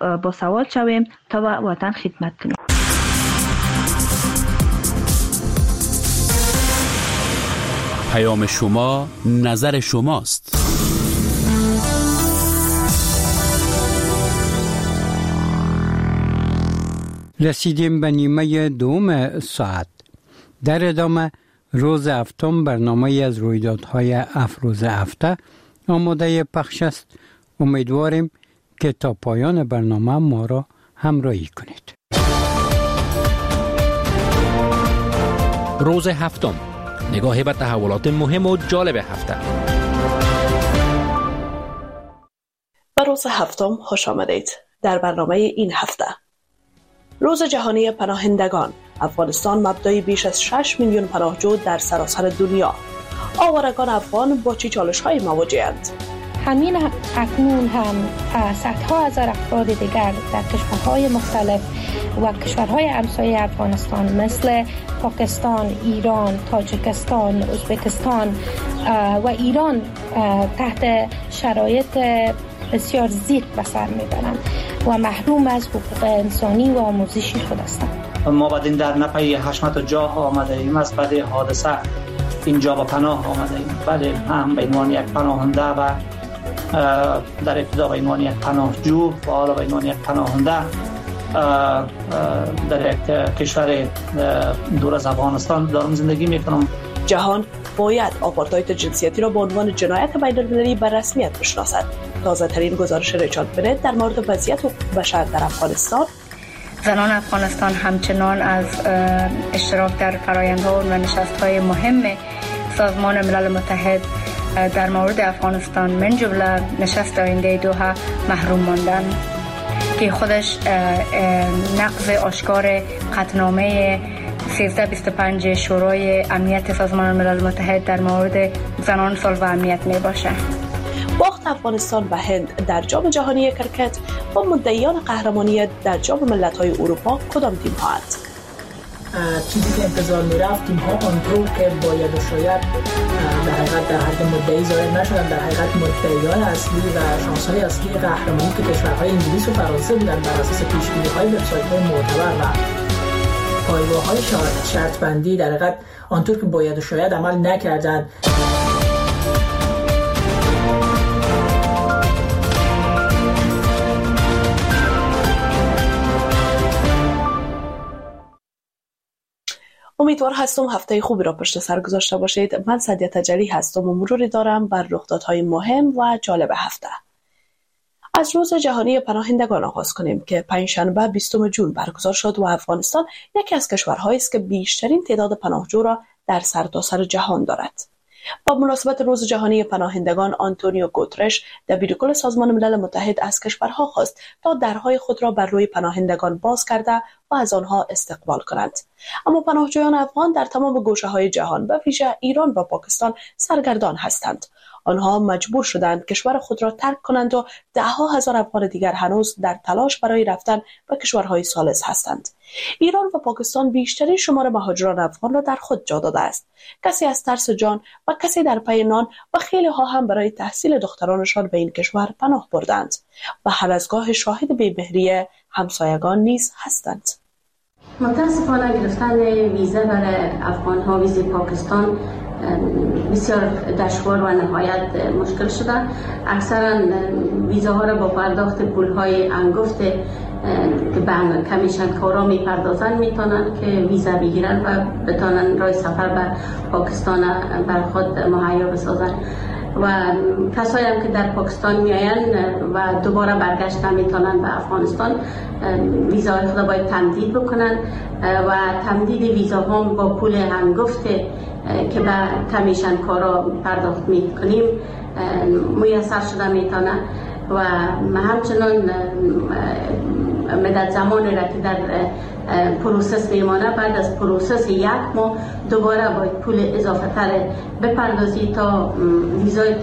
با سواد شویم تا وطن خدمت کنیم. پیام شما نظر شماست. رسیدیم به نیمه دوم ساعت. در ادامه روز هفتم برنامه از رویدادهای افروز هفته آماده پخش است. امیدواریم که تا پایان برنامه ما را همراهی کنید. روز هفتم، نگاهی به تحولات مهم و جالب هفته. به روز هفتم خوش آمدید. در برنامه این هفته، روز جهانی پناهندگان، افغانستان مبدأ بیش از 6 میلیون پناهجو در سراسر دنیا. آوارگان افغان با چه چالش‌هایی مواجه‌اند؟ همین اکنون هم صدها هزار افراد دیگر در کشورهای مختلف و کشورهای همسایه افغانستان مثل پاکستان، ایران، تاجیکستان، ازبکستان و ایران تحت شرایط بسیار زیر به سر میبرند و محروم از حقوق انسانی و آموزشی خود هستند. ما بعد در نپی حشمت جا آمده ایم. از بعد حادثه اینجا به پناه آمده ایم. بله، هم به عنوان یک پناهنده و در ابتدا به عنوان یک پناهجو و حالا به عنوان یک پناهنده در یک کشور دور از افغانستان دارم زندگی میکنم. جهان باید آپارتاید جنسیتی را به عنوان جنایت بین‌المللی به رسمیت بشناسد. تازه ترین گزارش ریچارد بنت در مورد وضعیت حقوق بشر در افغانستان. زنان افغانستان همچنان از اشتراک در فرآیندها و نشست‌های مهم سازمان ملل متحد در مورد افغانستان من جمله نشست آینده دوحه محروم ماندند که خودش نقض آشکار قطعنامه 1325 شورای امنیت سازمان ملل متحد در مورد زنان صلح و امنیت می باشه. باخت افغانستان و هند در جام جهانی کرکت با مدعیان قهرمانی در جام ملت‌های اروپا کدام تیم هاند؟ چیزی که انتظار می‌رفت، تیم ها آنطور که باید و شاید در حقیقت در حد مدعی ظاهر نشدن، در حقیقت مدعیان اصلی و شانس‌های اصلی قهرمانی که کشورهای انگلیس و فرانسه بودن بر اساس پیش‌بینی‌های وبسایت‌های معتبر و پایگاه‌های شرط بندی در حقیقت آنطور که باید و شاید عمل نکردند. امیدوار هستم هفته خوبی را پشت سر گذاشته باشید. من سعدیه تجلی هستم و مروری دارم بر رخدادهای مهم و جالب هفته. از روز جهانی پناهندگان آغاز کنیم که پنجشنبه 20 جون برگزار شد و افغانستان یکی از کشورهایی است که بیشترین تعداد پناهجو را در سرتاسر جهان دارد. با مناسبت روز جهانی پناهندگان، آنتونیو گوترش، دبیرکل سازمان ملل متحد از کشورها خواست تا درهای خود را بر روی پناهندگان باز کرده و از آنها استقبال کنند. اما پناهجویان افغان در تمام گوشه‌های جهان و ویژه ایران و پاکستان سرگردان هستند. آنها مجبور شدند کشور خود را ترک کنند و ده‌ها هزار افغان دیگر هنوز در تلاش برای رفتن به کشورهای ثالث هستند. ایران و پاکستان بیشترین شمار مهاجران افغان را در خود جا داده است. کسی از ترس جان و کسی در پی نان و خیلی ها هم برای تحصیل دخترانشان به این کشور پناه بردند و هر از گاه شاهد بی‌مهری همسایگان نیز هستند. متاسفانه گرفتن ویزا برای افغان‌ها ویزای پاکستان بسیار دشوار و نهایت مشکل شده. اکثرا ویزاها را با پرداخت پول‌های انگفت که به کمیشن کارا میپردازن میتونن که ویزا بگیرن و بتونن راه سفر به پاکستان بر خود مهیا بسازن. و کسایی هم که در پاکستان میاین و دوباره برگشت نمیتونن به افغانستان، ویزای خود باید تمدید بکنن و تمدید ویزا هم با پول هنگفت که به کمیشن کارا پرداخت میکنیم میسر شده میتونه و همچنان مدت زمانی را که در پروسس میمانه، بعد از پروسس 1 ماه دوباره باید پول اضافه تر بپردازی تا ویزای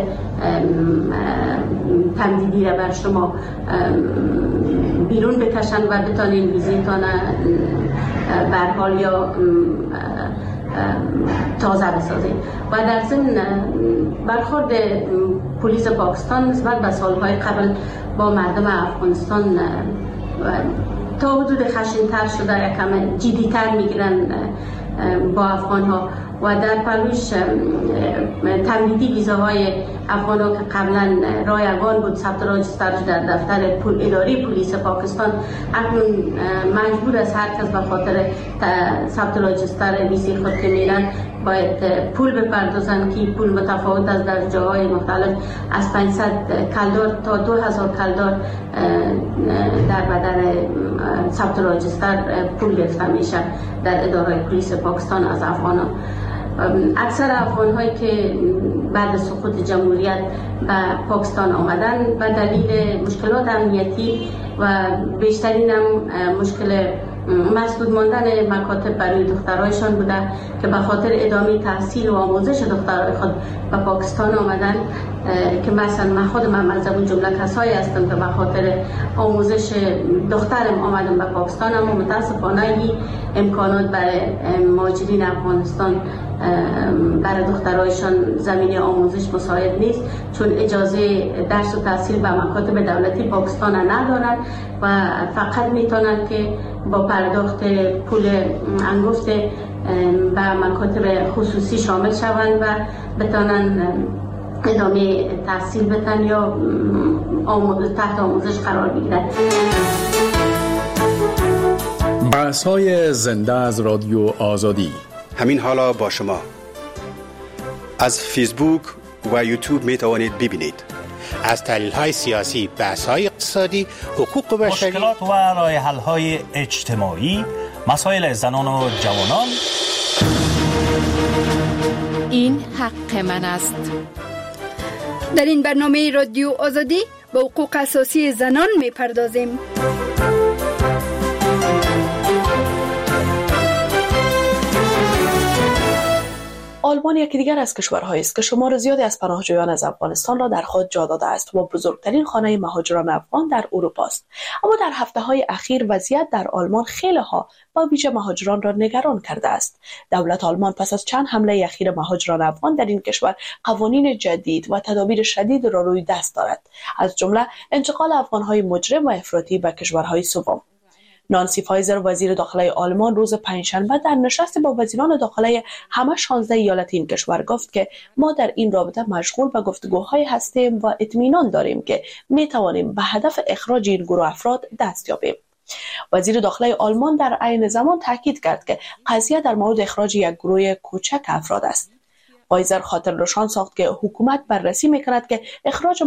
تمدیدی را بر شما بیرون بکشن و بتانین ویزیتان به حال یا تازه بسازید. و در ضمن برخورد پلیس پاکستان نسبت به سالهای قبل با مردم افغانستان تا حدود خشن‌تر شده، یکم جدی‌تر میگیرن با افغان ها و در پلوش تمدیدی ویزاهای افغان ها که قبلا رایگان بود ثبت راجستر در دفتر اداری پلیس پاکستان، اکنون مجبور است هر کس به خاطر ثبت راجستر ویزای خود که میرن باید پول بپردازن که پول متفاوت است در جاهای مختلف، از 500 کلدار تا 2000 کلدار در بدل ثبت راجستر پول گرفته میشه در اداره پلیس پاکستان از افغان ها. اکثر افغان هایی که بعد سقوط جمهوریت به پاکستان آمدن به دلیل مشکلات امنیتی و بیشترین هم مشکل مسدود ماندن مکاتب برای دخترایشان بوده که به خاطر ادامه تحصیل و آموزش دخترای خود به پاکستان آمدن، که مثلا من خودم از اون جمله کسایی هستم که به خاطر آموزش دخترم آمدم به پاکستان، اما متاسفانه این امکانات برای مهاجرین افغانستان برای دخترایشان زمینه آموزش مساعد نیست، چون اجازه درس و تحصیل به مکاتب دولتی پاکستان ندارند و فقط میتونن که با پرداخت پول انگفت به مکاتب خصوصی شامل شوند و بتونن ادامه تحصیل بتن یا تحت آموزش قرار بگیرن. بحث‌های زنده از رادیو آزادی همین حالا با شما از فیسبوک و یوتیوب می توانید ببینید. از تحلیل‌های سیاسی، بحث‌های اقتصادی، حقوق بشری، مشکلات و راه‌حل‌های اجتماعی، مسائل زنان و جوانان. این حق من است. در این برنامه رادیو آزادی به حقوق اساسی زنان می‌پردازیم. آلمان یکی دیگر از کشورهایی است که شمار زیادی از پناهجویان از افغانستان را در خود جا داده است و بزرگترین خانه مهاجران افغان در اروپا است. اما در هفته‌های اخیر وضعیت در آلمان خیلی ها با ویژه مهاجران را نگران کرده است. دولت آلمان پس از چند حمله اخیر مهاجران افغان در این کشور قوانین جدید و تدابیر شدید را روی دست دارد، از جمله انتقال افغان‌های مجرم و افراطی به کشورهای سوم. نانسی فایزر وزیر داخلی آلمان روز پنجشنبه در نشستی با وزیران داخلی همه 16 ایالت این کشور گفت که ما در این رابطه مشغول به گفتگوهای هستیم و اطمینان داریم که می توانیم به هدف اخراج این گروه افراد دست یابیم. وزیر داخلی آلمان در عین زمان تاکید کرد که قضیه در مورد اخراج یک گروه کوچک افراد است. فایزر خاطر نشان ساخت که حکومت بررسی می‌کند که اخراج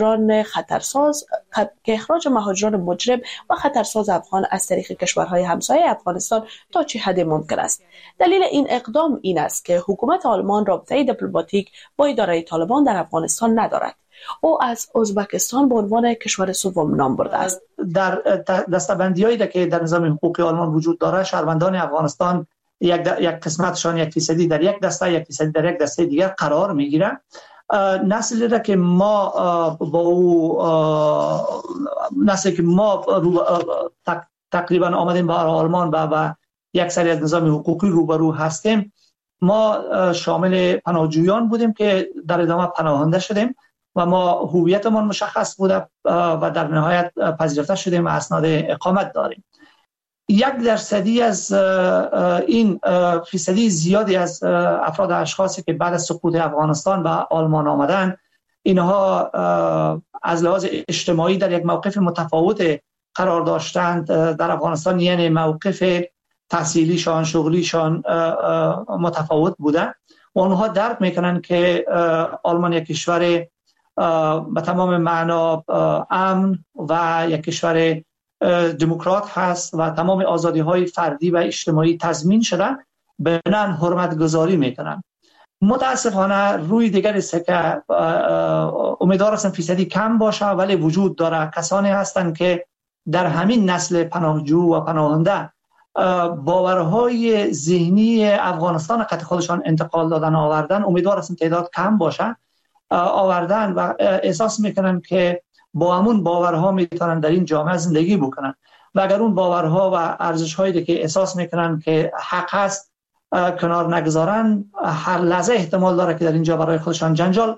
مهاجران مجرم و خطرساز افغان از طریق کشورهای همسایه افغانستان تا چه حد ممکن است. دلیل این اقدام این است که حکومت آلمان رابطه دیپلماتیک با اداره طالبان در افغانستان ندارد. او از ازبکستان به عنوان کشور سوم نام برده است. در دسته‌بندی‌هایی که در نظام حقوقی آلمان وجود دارد، شهروندان افغانستان یک قسمتشان 1% در یک دسته، 1% در یک دسته دیگر قرار میگیرن. نسلی را که ما با او نسلی که ما تقریبا آمدیم به آلمان و یک سری از نظام حقوقی روبرو هستیم، ما شامل پناهجویان بودیم که در ادامه پناهنده شدیم و ما هویتمان مشخص بوده و در نهایت پذیرفته شدیم و اسناد اقامت داریم. 1% از این فیصدی زیادی از افراد و اشخاصی که بعد از سقوط افغانستان به آلمان آمدن، اینها از لحاظ اجتماعی در یک موقف متفاوت قرار داشتند در افغانستان، یعنی موقف تحصیلیشان، شغلیشان متفاوت بوده و اونها درک میکنن که آلمان یک کشور به تمام معنا امن و یک کشور دموکرات هست و تمام آزادی‌های فردی و اجتماعی تضمین شدن، بنان حرمت گذاری میکنن. متاسفانه روی دیگر است که امیدوار هستم فیصدی کم باشه، ولی وجود داره کسانی هستند که در همین نسل پناهجو و پناهنده باورهای ذهنی افغانستان قطع خودشان انتقال دادن آوردن. امیدوار هستم تعداد کم باشه آوردن و احساس میکنن که با همون باورها میتونن در این جامعه زندگی بکنن و اگر اون باورها و ارزش‌هایی که احساس میکنن که حق هست کنار نگذارن، هر لحظه احتمال داره که در اینجا برای خودشان جنجال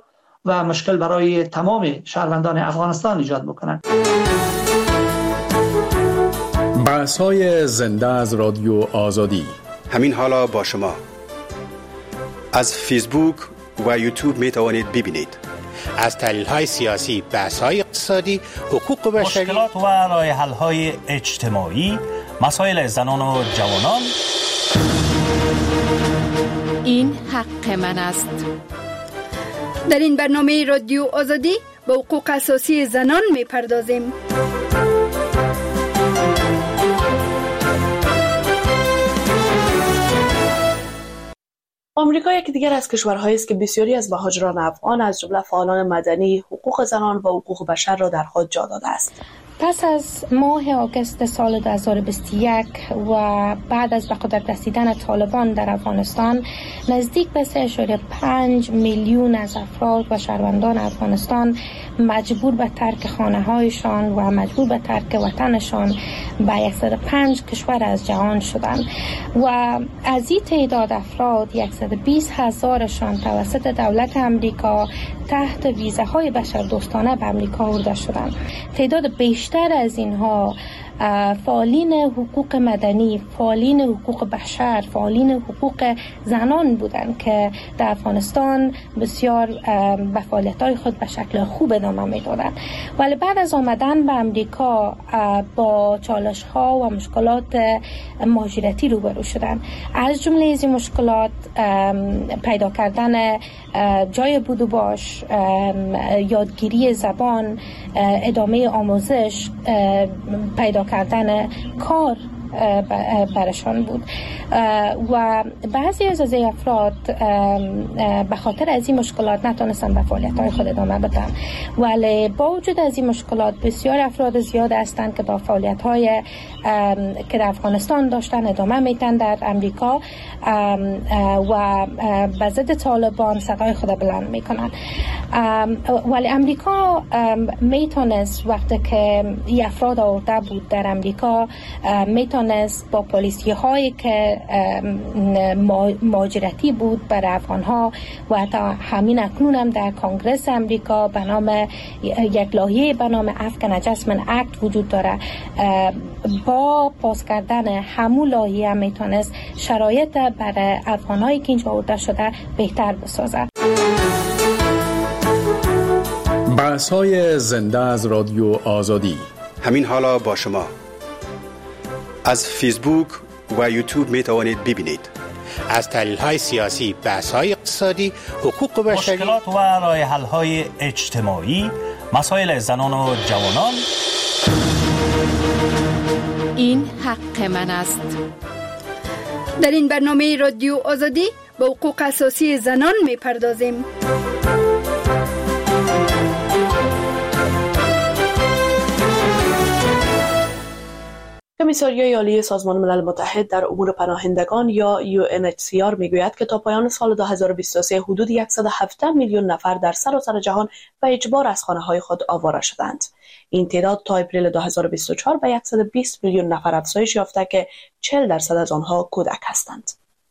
و مشکل برای تمام شهروندان افغانستان ایجاد میکنند. بحث‌های زنده از رادیو آزادی. همین حالا با شما از فیسبوک و یوتیوب می توانید ببینید. از تحلیل‌های سیاسی، بحث‌های اقتصادی، حقوق بشری، مشکلات و راه حل‌های اجتماعی، مسائل زنان و جوانان. این حق من است. در این برنامه رادیو آزادی به حقوق اساسی زنان می‌پردازیم. آمریکا یکی دیگر از کشورهایی است که بسیاری از مهاجران افغان از جمله فعالان مدنی، حقوق زنان و حقوق بشر را در خود جا داده است. پس از ماه آگوست سال 2021 و بعد از به قدرت رسیدن طالبان در افغانستان، نزدیک به 3.5 میلیون از افراد و شهروندان افغانستان مجبور به ترک خانه‌هایشان و مجبور به ترک وطنشان به 105 کشور از جهان شدند و از این تعداد افراد 120,000شان توسط دولت امریکا تحت ویزاهای بشردوستانه به امریکا برده شدند. تعداد بیشتر از اینها فعالین حقوق مدنی، فعالین حقوق بشر، فعالین حقوق زنان بودند که در افغانستان بسیار به فعالیت‌های خود به شکل خوب ادامه می‌دادند. ولی بعد از آمدن به امریکا با چالش‌ها و مشکلات مهاجرتی روبرو شدند. از جمله از این مشکلات پیدا کردن جای بود و باش، یادگیری زبان، ادامه آموزش، پیدا کردن کار برشان بود و بعضی از افراد به خاطر از این مشکلات نتونستن به فعالیت‌های خود ادامه بدن. ولی با وجود از این مشکلات بسیار افراد زیاد هستند که با فعالیت‌های که در افغانستان داشتن ادامه میدن در امریکا و به ضد طالبان صدای خود بلند میکنن. ولی امریکا میتونست وقتی که این افراد آورده بود در امریکا میتونست با پالیسی هایی که مهاجرتی بود برای افغانها و حتی همین اکنون هم در کنگرس امریکا به نام یک لایحه به نام Afghan Adjustment Act وجود داره. با پاس کردن همون لایحه هم میتونست شرایط برای افغانهایی که اینجا آورده شده بهتر بسازد. بحث‌های زنده از رادیو آزادی. همین حالا با شما از فیسبوک و یوتیوب می توانید ببینید. از تحلیل‌های سیاسی، بحث‌های اقتصادی، حقوق بشری، مشکلات و راه حل‌های اجتماعی، مسائل زنان و جوانان. این حق من است. در این برنامه رادیو آزادی به حقوق اساسی زنان می‌پردازیم. کمیساریای عالی سازمان ملل متحد در امور پناهندگان یا UNHCR میگوید که تا پایان سال 2023 حدود 117 میلیون نفر در سراسر جهان به اجبار از خانه‌های خود آواره شدند. این تعداد تا اپریل 2024 به 120 میلیون نفر افزایش یافته که 40% از آنها کودک هستند.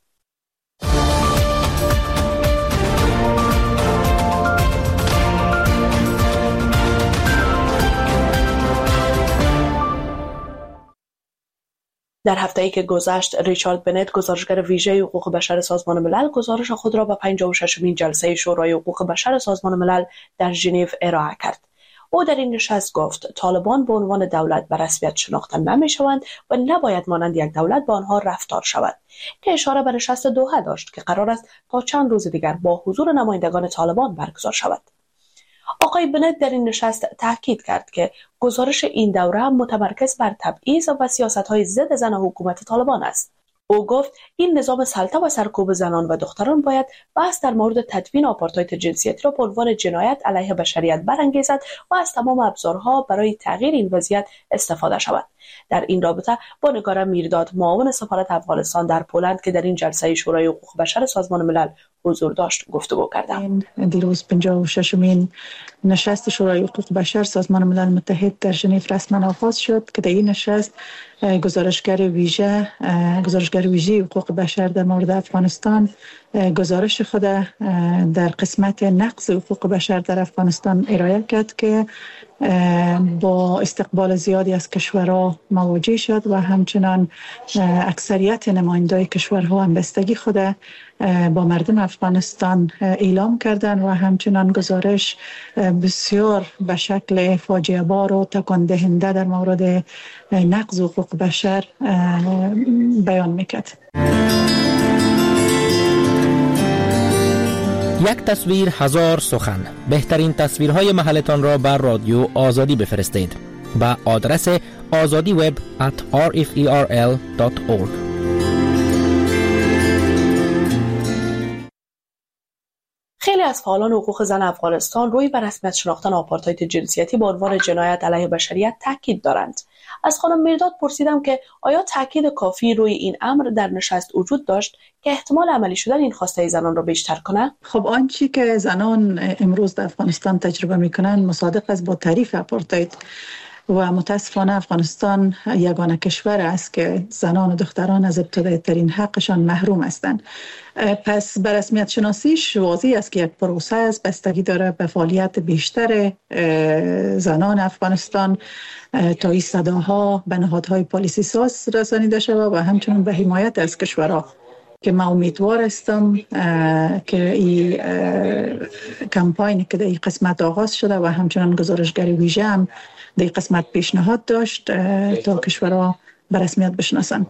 در هفته‌ای که گذشت، ریچارد بنت، گزارشگر ویژه حقوق بشر سازمان ملل، گزارش خود را به 56مین جلسه شورای حقوق بشر سازمان ملل در ژنو ارائه کرد. او در این نشست گفت طالبان به عنوان دولت به رسمیت شناخته نمی‌شوند و نباید مانند یک دولت با آنها رفتار شود، که اشاره به نشست دوحه داشت که قرار است تا چند روز دیگر با حضور نمایندگان طالبان برگزار شود. آقای بنت در این نشست تاکید کرد که گزارش این دوره متمرکز بر تبعیض و سیاست‌های ضد زن حکومت طالبان است. او گفت این نظام سلطه و سرکوب زنان و دختران باید بحث در مورد تدوین آپارتاید جنسیتی را به عنوان جنایت علیه بشریت برانگیزد و از تمام ابزارها برای تغییر این وضعیت استفاده شود. در این رابطه با نگار میرداد، معاون سفارت افغانستان در پولند که در این جلسه شورای حقوق بشر سازمان ملل حضور داشت گفتگو کردم. دیروز 56مین نشست شورای حقوق بشر سازمان ملل متحد در ژنو رسما آغاز شد که در این نشست گزارشگر ویژه حقوق بشر در مورد افغانستان گزارش خود در قسمت نقض حقوق بشر در افغانستان ارائه کرد که با استقبال زیادی از کشورها مواجه شد و همچنان اکثریت نمایندای کشورها همبستگی خود با مردم افغانستان اعلام کردند و همچنان گزارش بسیار به شکل فاجعه بار و تکان دهنده در مورد نقض حقوق بشر بیان میکرد. یک تصویر هزار سخن. بهترین تصویرهای محلتان را بر رادیو آزادی بفرستید به آدرس azadiweb@rferl.org. خیلی از فعالان حقوق زن افغانستان روی به رسمیت شناختن آپارتاید جنسیتی به عنوان جنایت علیه بشریت تاکید دارند. از خانم میرداد پرسیدم که آیا تاکید کافی روی این امر در نشست وجود داشت که احتمال عملی شدن این خواسته زنان را بیشتر کنه؟ خب آنچه که زنان امروز در افغانستان تجربه میکنن مصادق است با تعریف آپارتاید و متاسفانه افغانستان یگانه کشور است که زنان و دختران از ابتدایی ترین حقشان محروم هستند. پس به رسمیت شناسیش واضح است که یک پروسه است، بستگی داره به فعالیت بیشتر زنان افغانستان تا این صداها به نهادهای پالیسی ساز رسانیده شود و همچنین به حمایت از کشورها که ما امیدوار هستم که این کمپاینی که در این قسمت آغاز شده و همچنان گزارشگر ویژه هم در این قسمت پیشنهاد داشت تا کشورها به رسمیت بشناسند.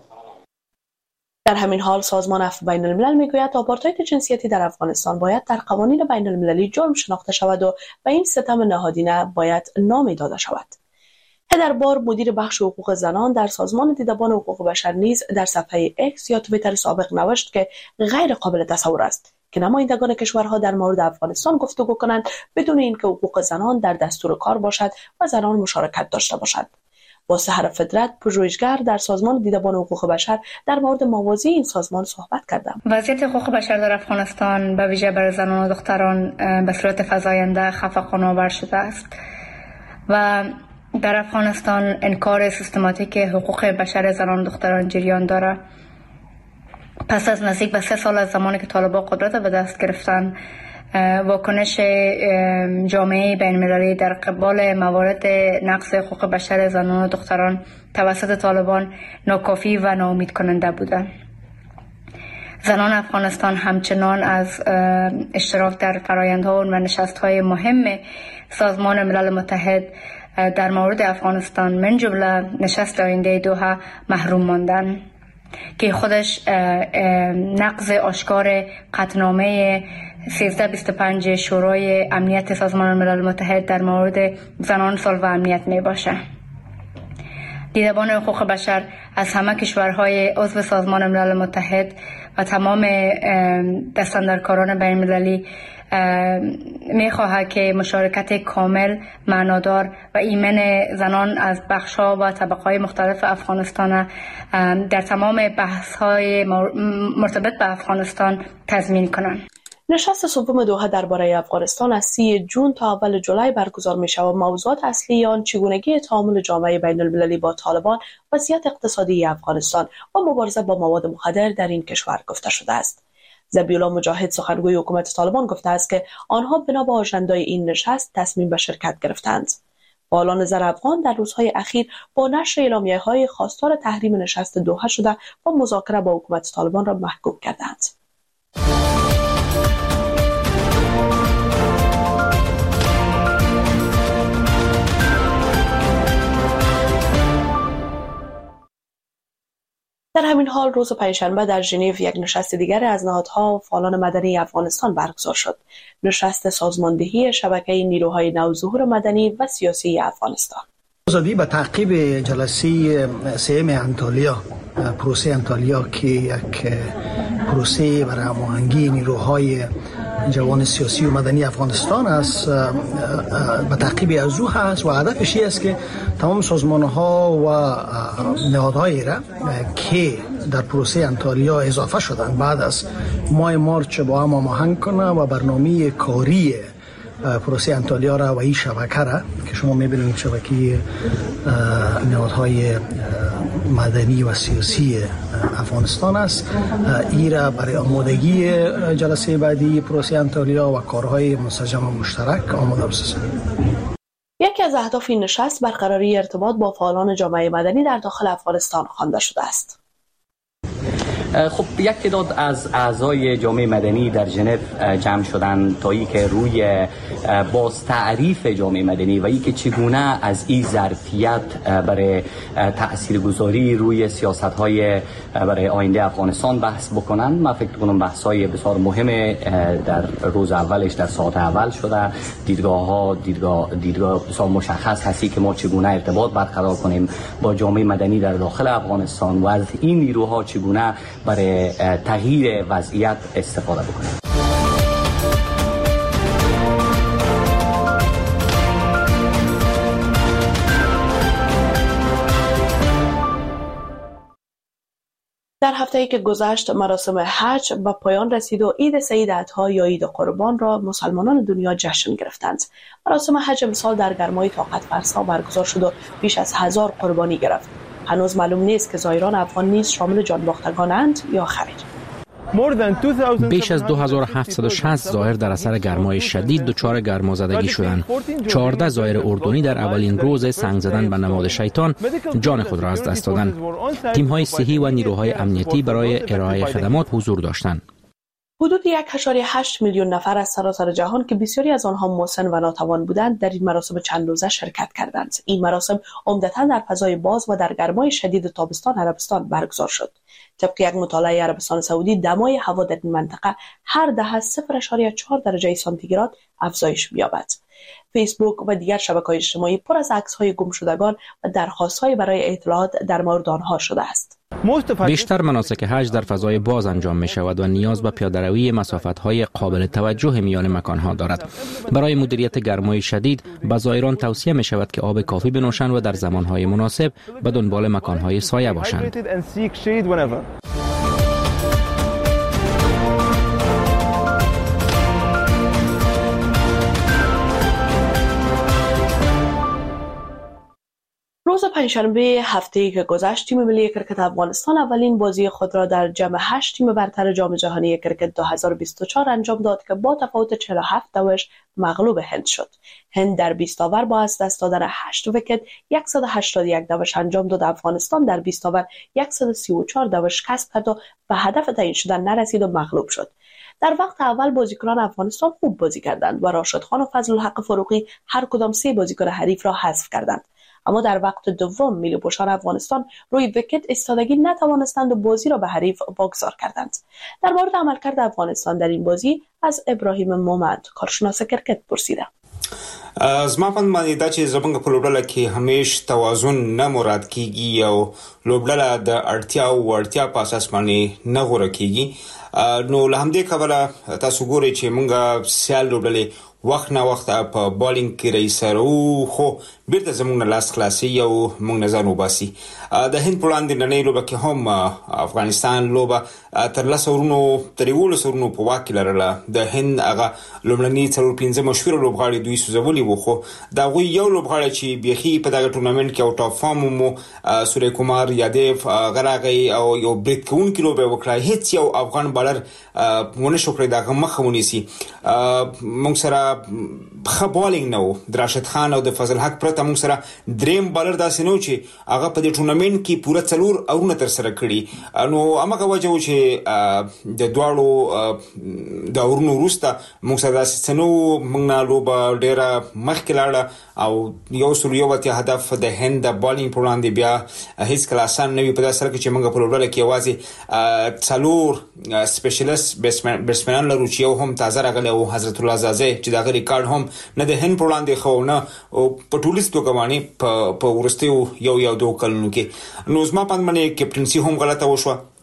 در همین حال سازمان عفو بین الملل میگوید آپارتاید جنسیتی در افغانستان باید در قوانین بین المللی جرم شناخته شود و به این ستم نهادینه باید نامی داده شود. هدر بار مدیر بخش حقوق زنان در سازمان دیدبان حقوق بشر نیز در صفحه اکس یا توییتر سابق نوشت که غیر قابل تصور است که نمایندگان کشورها در مورد افغانستان گفتگو کنند بدون اینکه حقوق زنان در دستور کار باشد و زنان مشارکت داشته باشند. با سحر فدرت، پژوهشگر در سازمان دیدبان حقوق بشر، در مورد موازی این سازمان صحبت کردم. وضعیت حقوق بشر در افغانستان به ویژه برای زنان و دختران به صورت فزاینده خفقان‌آور شده است و در افغانستان انکار سیستماتیک حقوق بشر زنان و دختران جریان دارد. پس از نزدیک به 3 سال از زمانی که طالبان قدرت به دست گرفتن، واکنش جامعه بین‌المللی در قبال موارد نقض حقوق بشر زنان و دختران توسط طالبان ناکافی و ناامید کننده بوده. زنان افغانستان همچنان از اشتراک در فرآیندها و نشست‌های مهم سازمان ملل متحد در مورد افغانستان من جمله نشست آینده دوحه محروم ماندن که خودش نقض آشکار قطعنامه 1325 شورای امنیت سازمان ملل متحد در مورد زنان، صلح و امنیت می باشه. دیدبان حقوق بشر از همه کشورهای عضو سازمان ملل متحد و تمام دستاندرکاران بین المللی می خواهد که مشارکت کامل، معنادار و ایمن زنان از بخش‌ها و طبقه‌های مختلف افغانستان در تمام بحث‌های مرتبط به افغانستان تضمین کنند. نشست سوم دوحه درباره افغانستان از 30 جون تا اول جولای برگزار می شود. موضوعات اصلی آن چگونگی تعامل جامعه بین المللی با طالبان، وضعیت اقتصادی افغانستان و مبارزه با مواد مخدر در این کشور گفته شده است. ذبیح‌الله مجاهد سخنگوی حکومت طالبان گفته است که آنها بنا به آژندای این نشست تصمیم به شرکت گرفتند. فعالان نظر افغان در روزهای اخیر با نشر اعلامیه‌های خواستار تحریم نشست دوحه شده و مذاکره با حکومت طالبان را محکوم کردند. در همین حال روز پنجشنبه در ژنو یک نشست دیگر از نهادها و فعالان مدنی افغانستان برگزار شد. نشست سازماندهی شبکه نیروهای نوظهور مدنی و سیاسی افغانستان. آزادی به تعقیب جلسه سوم انطالیا، پروسه انطالیا که یک پروسه برای هماهنگی نیروهای جوان سیاسی و مدنی افغانستان است به تعقیب از او هست و هدفش است که تمام سازمان‌ها و نهادهای را که در پروسه انطالیا اضافه شدن بعد از ماه مارچ با هم هماهنگ کنه و برنامه کاری پروسه انطالیا را و این شبکه را که شما می‌بینید شبکه نهادهای مدنی و سیاسی افغانستان است، این را برای آمادگی جلسه بعدی پروسه انطالیا و کارهای منسجم مشترک آماده بسازیم. یکی از اهداف این نشست برقراری ارتباط با فعالان جامعه مدنی در داخل افغانستان خوانده شده است. خب یک تعداد از اعضای جامعه مدنی در ژنو جمع شدند تا اینکه روی باز تعریف جامعه مدنی و اینکه چگونه از این ظرفیت برای تاثیرگذاری روی سیاست‌های برای آینده افغانستان بحث بکنن. من فکر کنم بحث‌های بسیار مهم در روز اولش در ساعت اول شده. دیدگاه بسیار مشخص هستی که ما چگونه ارتباط برقرار کنیم با جامعه مدنی در داخل افغانستان و از این نیروها چگونه برای تغییر وضعیت استفاده بکنیم. در هفته‌ای که گذشت مراسم حج به پایان رسید و عید سعید اضحی یا عید قربان را مسلمانان دنیا جشن گرفتند. مراسم حج امسال در گرمای طاقت فرسا برگزار شد و بیش از 1000 قربانی گرفت. هنوز معلوم نیست که زائران افغان نیز شامل جانباختگانند یا خیر. بیش از 2760 زائر در اثر گرمای شدید دچار گرمازدگی شدند. 14 زائر اردنی در اولین روز سنگ زدن به نماد شیطان جان خود را از دست دادند. تیم‌های صحی و نیروهای امنیتی برای ارائه خدمات حضور داشتند. حدود 1.8 میلیون نفر از سراسر جهان که بسیاری از آنها مسن و ناتوان بودند در این مراسم چند روزه شرکت کردند. این مراسم عمدتاً در فضای باز و در گرمای شدید تابستان عربستان برگزار شد. طبق یک مطالعه عربستان سعودی دمای هوا در این منطقه هر دهه 0.4 درجه سانتیگراد افزایش می‌یابد. فیسبوک و دیگر شبکه‌های اجتماعی پر از عکس‌های گمشدگان و درخواست‌های برای اطلاعات در مورد آنها شده است. بیشتر مناسک حج در فضای باز انجام می شود و نیاز به پیاده‌روی مسافت‌های قابل توجه میان مکان‌ها دارد. برای مدیریت گرمای شدید به زائران توصیه می شود که آب کافی بنوشند و در زمان‌های مناسب به دنبال مکان‌های سایه باشند. روز پنجشنبه هفته‌ای که گذشت تیم ملی کرکت افغانستان اولین بازی خود را در جمع 8 تیم برتر جام جهانی کرکت 2024 انجام داد که با تفاوت 47 داوش مغلوب هند شد. هند در 20 اوور با از دست دادن 8 ویکت 181 داوش انجام داد. افغانستان در 20 اوور 134 داوش کسب کرد و به هدف تعیین شدن نرسید و مغلوب شد. در وقت اول بازیکنان افغانستان خوب بازی کردند و راشد خان و فضل الحق فروغی هر کدام 3 بازیکن حریف را حذف کردند. اما در وقت دوم میلی پوشان افغانستان روی ویکت ایستادگی نتوانستند و بازی را به حریف واگذار کردند. در مورد عملکرد افغانستان در این بازی از ابراهیم مومند کارشناس کرکت پرسیدم. زما په باندې دا چې زمونږ په لوبډله کې همیش توازن نه مراد کیږي او لوبډله د اړتیا او ورتیا په اساس باندې نه غوړه کیږي. نو له همدې کبله تاسو ګورئ چې مونږه سیال لوبډلې وخت نه وخت په بالینګ کې رئیسرو خو بیرته زمونږ لاس خلاصي او مونږ نظر وباسي. د هند په وړاندې نړۍ لوبه کې هم افغانستان لوبه تر 10 ورونو تر 11 ورونو په واک لرله. د هند هغه لومړنی 4-5 مشهور لوبغاړي دوی سوزولي وو خو دا غوي یو لوبغاړی چې بيخي په دغه ټورنمنت کې او ټاپ فارم مو سوري کومار یادیف غراغي او یو بریک کون کې لوبه وکړه. هیڅ یو افغان بالر ونه شو کړی دغه مخونی سي. مونږ سره خبالینګ نو راشد خان او د فضل حق پرته مونږ سره دریم بالر داسې نو چې هغه په دې ټورنمنت کې پوره 4 اورونه تر سره کړی. نو هغه وجه و چې د دواړو د اورونو وروسته مونږ سره داسې څنو مونږ لوبه ډیره مخکې لاړه او یو سل یو وتی هدف د هند بالینګ په وړاندې بیا هیڅ کله آسان نه وي. په داسې سره چې مونږ په لوبډله کې یوازې 4 سپیشلیست بیټسمنان لرو چې یو هم تازه راغلی او حضرت الله زازه چې دا ریکارډ هم نه د هند په وړاندې خو نه په ټولیز توګه باندې په ورستیو یو 2 کلونو کې. نو زما په باندې کیپټنسي هم غلطه وشوه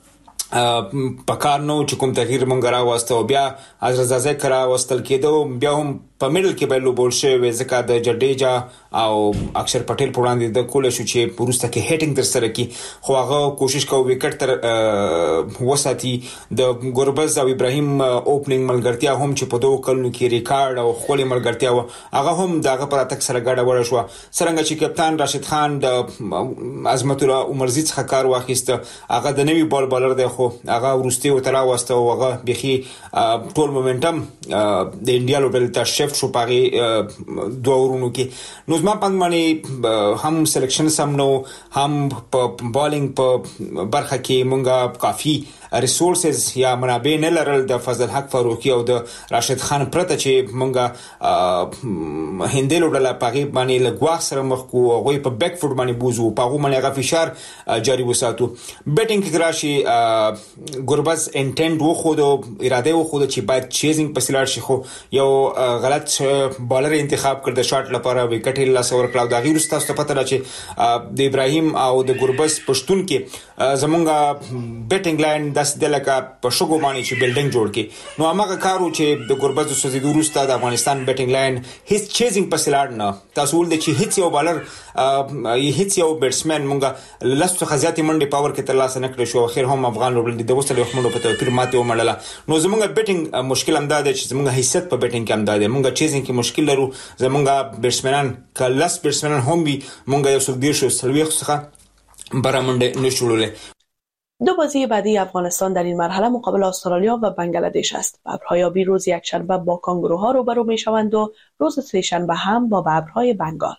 پکار نو چې کوم تغییر مونږ راوسته او بیا از رضا ذکر واستل کېدو بیا هم په میډل کې بلو بول شوی ځکه د جډیجا او اکشر پټیل په وړاندې د کول شو چې پروسته کې هیټینګ تر سره کی خو هغه کوشش کوي وکټ تر وساتي د ګوربز او ابراهیم اوپننګ ملګرتیا هم چې په دوه کلونو کې ریکارډ او خولي ملګرتیا و هغه هم دغه پر اتک سره ګډه وړه شو څنګه چې کپتان راشد خان د عظمت الله عمرزي څخه کار واخیسته هغه د نوی بال بالر دی خو هغه ورسته وترا واسته او هغه بخي ټول مومنټم د انډیا لوبل ته شفت شو پاره دوه ورونو کې نو زما پند باندې هم سلیکشن سم نو هم په بالینګ په برخه کې مونږه کافي ریسورسز یا منابع نه لرل د فضل حق فاروقي او د راشد خان پرته چې مونږه هندلو ډله پاغي باندې لګواخ سره مخ کو غوي په بیک فوټ باندې بوزو پاغو باندې غا فشار جاری وساتو بیټینګ کې راشي ګوربز انټند و خو د اراده و خو چې باید چیزینګ په سلاړ شي خو یو غلط بالر انتخاب کړ د شاټ لپاره وکټ لا سور کلاو دا غیر ستاسو پته را چې د ابراهیم او د ګوربز پښتون کې زمونږه بیټینګ لاین داس دلکه په شګو باندې چې بلډینګ جوړ کی نو هغه کارو چې د ګوربز سوزیدو وروسته د افغانستان بیټینګ لاین هیڅ چیزینګ په سلاړ نه تاسو ول د چې هیڅ یو بالر هیڅ یو بیټسمن مونږه لاسو خزياتي منډي پاور کې تر لاسه نکړ شو اخر هم افغان لوبل د وسله خمنو په توپیر ماته ومړله نو زمونږه بیټینګ مشکل هم ده چې زمونږه حیثیت په بیټینګ کې هم ده مونږه چیزینګ کې مشکل لرو زمونږه بیټسمنان کلاس بیټسمنان هم وي مونږه یو څل دیر شو سلوي څخه برامنډ نشولله دو بازی بعدی افغانستان در این مرحله مقابل استرالیا و بنگلادش است. ببرهای روز یکشنبه با کانگوروها روبرو میشوند و روز سه‌شنبه هم با ببرهای بنگال.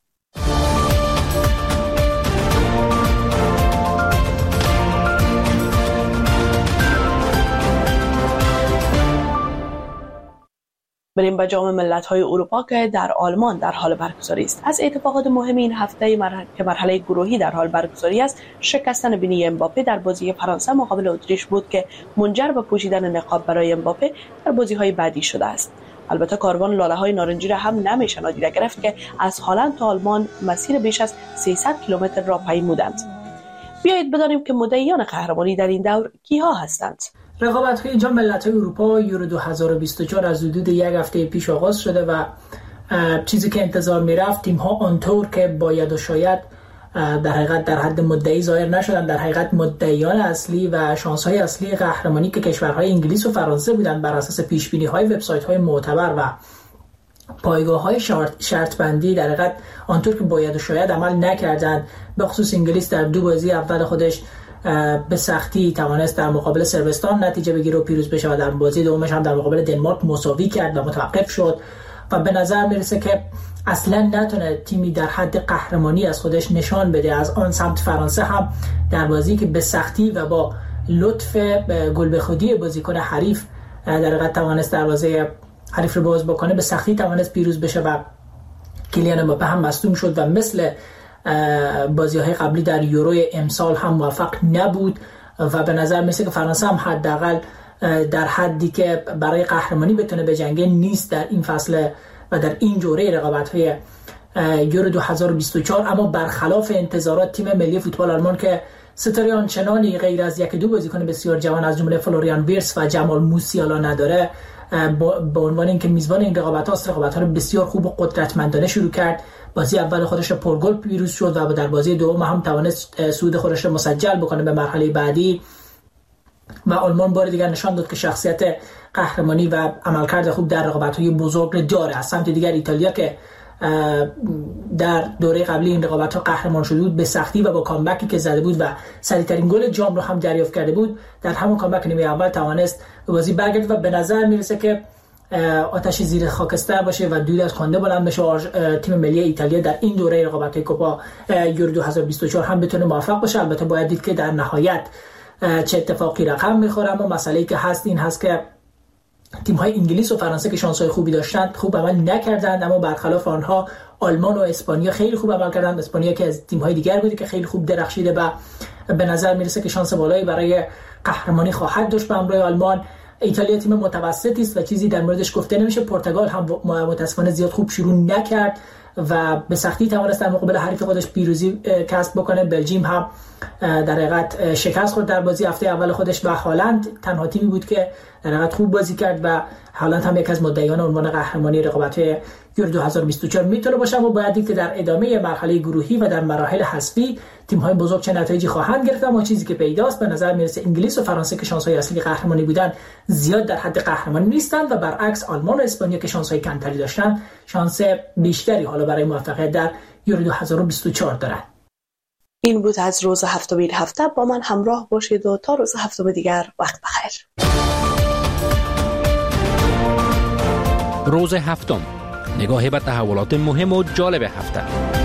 بریم به جام ملت‌های اروپا که در آلمان در حال برگزاری است. از اتفاقات مهم این هفته که مرحله گروهی در حال برگزاری است، شکستن بینی امباپه در بازی فرانسه مقابل اتریش بود که منجر به پوشیدن نقاب برای امباپه در بازی‌های بعدی شده است. البته کاروان لاله‌های نارنجی را هم نمیشه نادیده گرفت که از هلند تا آلمان مسیر بیش از 300 کیلومتر را پیمودند. بیایید بدانیم که مدعیان قهرمانی در این دور کیها هستند. رقابت‌های جام ملت‌های اروپا یورو 2024 از حدود یک هفته پیش آغاز شده و چیزی که انتظار می‌رفت تیم‌ها آنطور که باید و شاید در حقیقت در حد مدعی ظاهر نشدن. در حقیقت مدعیان اصلی و شانس‌های اصلی قهرمانی که کشورهای انگلیس و فرانسه بودند بر اساس پیش‌بینی‌های وبسایت‌های معتبر و پایگاه‌های شرط بندی در حقیقت آنطور که باید و شاید عمل نکردند. به خصوص انگلیس در دو بازی اول خودش به سختی توانست در مقابل صربستان نتیجه بگیره و پیروز بشه و در بازی دومش هم در مقابل دنمارک مساوی کرد و متوقف شد و به نظر میرسه که اصلا نتونه تیمی در حد قهرمانی از خودش نشان بده. از آن سمت فرانسه هم در بازی که به سختی و با لطف گل به خودی بازیکن حریف در حقیقت توانست دروازه حریف رو باز بکنه، به سختی توانست پیروز بشه و کیلیان امباپه هم مصدوم شد و مثل بازی‌های قبلی در یورو امسال هم موفق نبود و به نظر میسه که فرانسه هم حداقل در حدی که برای قهرمانی بتونه بجنگه نیست در این فصل و در این جوره رقابت‌های یورو 2024. اما برخلاف انتظارات تیم ملی فوتبال آلمان که ستاره آنچنانی غیر از یک دو بازیکن بسیار جوان از جمله فلوریان ویرتس و جمال موسیالا نداره، به عنوان اینکه میزبان این رقابت‌ها رو بسیار خوب و قدرتمندانه شروع کرد. بازی اول خودش پرگل پیروز شد و در بازی دوم هم توانست صعود خودش رو مسجل بکنه به مرحله بعدی و آلمان بار دیگر نشان داد که شخصیت قهرمانی و عملکرد خوب در رقابت‌های بزرگ داره. از سمت دیگر ایتالیا که در دوره قبلی این رقابت‌ها قهرمان شده بود به سختی و با کامبکی که زده بود و سریع‌ترین گل جام رو هم دریافت کرده بود، در همون کامبک نیمه اول توانست به بازی برگرده و به نظر میرسه که آتش زیر خاکستر باشه و دود از خنده بلند بشه. تیم ملی ایتالیا در این دوره رقابت‌های کوپا یورو 2024 هم بتونه موفق باشه. البته باید دید که در نهایت چه اتفاقی رقم می‌خوره، اما مسئله‌ای که هست این هست که تیم‌های انگلیس و فرانسه که شانس‌های خوبی داشتند خوب عمل نکردند، اما برخلاف آنها آلمان و اسپانیا خیلی خوب عمل کردند. اسپانیا که از تیم‌های دیگر بودی که خیلی خوب درخشیده و به نظر میرسه که شانس بالایی برای قهرمانی خواهد داشت به همراه آلمان. ایتالیا تیم متوسطی است و چیزی در موردش گفته نمیشه. پرتغال هم متاسفانه زیاد خوب شروع نکرد و به سختی توانست در مقابل حریف خودش پیروزی کسب بکنه. بلژیم هم در حقیقت شکست خورد در بازی هفته اول خودش و هالند تنها تیمی بود که در حقیقت خوب بازی کرد و هالند هم یک از مدعیان عنوان قهرمانی رقابت‌های یورو 2024 میتونه باشه. و باید دید که در ادامه مرحله گروهی و در مراحل حذفی تیم‌های بزرگ چه نتایجی خواهند گرفت. اما چیزی که پیداست به نظر میرسه انگلیس و فرانسه که شانس‌های اصلی قهرمانی بودن زیاد در حد قهرمانی نیستند و برعکس آلمان و اسپانیا که شانس‌های کمتری داشتن شانس بیشتری حالا برای موفقیت در یورو 2024 دارند. این بود از روز هفتم این هفته. با من همراه باشید و تا روز هفتم دیگر وقت بخیر. روز هفتم، نگاهی به تحولات مهم و جالب هفته.